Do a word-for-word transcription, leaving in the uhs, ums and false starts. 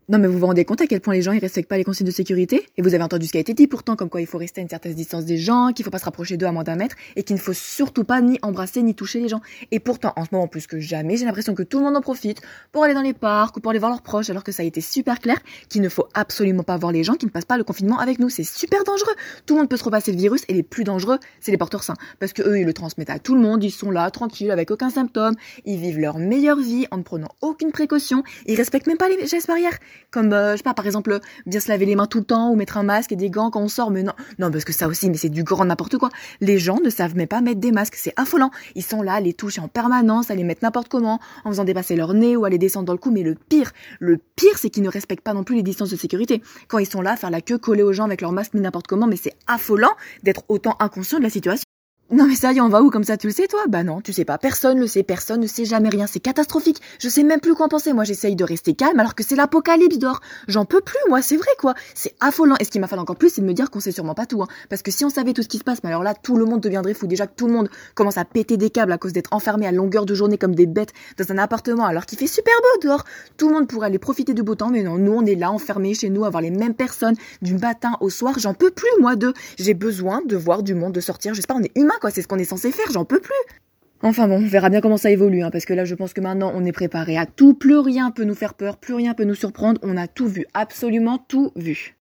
Non mais vous vous rendez compte à quel point les gens ils respectent pas les consignes de sécurité? Et vous avez entendu ce qui a été dit pourtant, comme quoi il faut rester à une certaine distance des gens, qu'il faut pas se rapprocher d'eux à moins d'un mètre, et qu'il ne faut surtout pas ni embrasser ni toucher les gens. Et pourtant, en ce moment plus que jamais, j'ai l'impression que tout le monde en profite pour aller dans les parcs ou pour aller voir leurs proches, alors que ça a été super clair qu'il ne faut absolument pas voir les gens qui ne passent pas le confinement avec nous. C'est super dangereux. Tout le monde peut se repasser le virus, et les plus dangereux, c'est les porteurs sains. Parce que eux, ils le transmettent à tout le monde, ils sont là, tranquilles, avec aucun symptôme, ils vivent leur meilleure vie en ne prenant aucune précaution, ils respectent même pas les gestes barrières. Comme, euh, je sais pas, par exemple, bien se laver les mains tout le temps ou mettre un masque et des gants quand on sort, mais non, non, parce que ça aussi, mais c'est du grand n'importe quoi. Les gens ne savent même pas mettre des masques, c'est affolant. Ils sont là à les toucher en permanence, à les mettre n'importe comment, en faisant dépasser leur nez ou à les descendre dans le cou, mais le pire, le pire, c'est qu'ils ne respectent pas non plus les distances de sécurité. Quand ils sont là à faire la queue collée aux gens avec leur masque mis n'importe comment, mais c'est affolant d'être autant inconscient de la situation. Non mais ça y est, on va où comme ça, tu le sais toi? Bah non, tu sais pas, personne le sait, personne ne sait jamais rien, c'est catastrophique. Je sais même plus quoi en penser, moi j'essaye de rester calme alors que c'est l'apocalypse dehors. J'en peux plus, moi, c'est vrai quoi, c'est affolant. Et ce qui m'a fallu encore plus, c'est de me dire qu'on sait sûrement pas tout, hein. Parce que si on savait tout ce qui se passe, mais alors là, tout le monde deviendrait fou. Déjà que tout le monde commence à péter des câbles à cause d'être enfermé à longueur de journée comme des bêtes dans un appartement alors qu'il fait super beau dehors. Tout le monde pourrait aller profiter du beau temps, mais non, nous on est là enfermés chez nous à voir les mêmes personnes du matin au soir. J'en peux plus, moi, de, j'ai besoin de voir du monde, de sortir, je sais pas, on est humain quoi, c'est ce qu'on est censé faire, j'en peux plus. Enfin bon, on verra bien comment ça évolue, hein, parce que là je pense que maintenant on est préparé à tout, plus rien peut nous faire peur, plus rien peut nous surprendre, on a tout vu, absolument tout vu.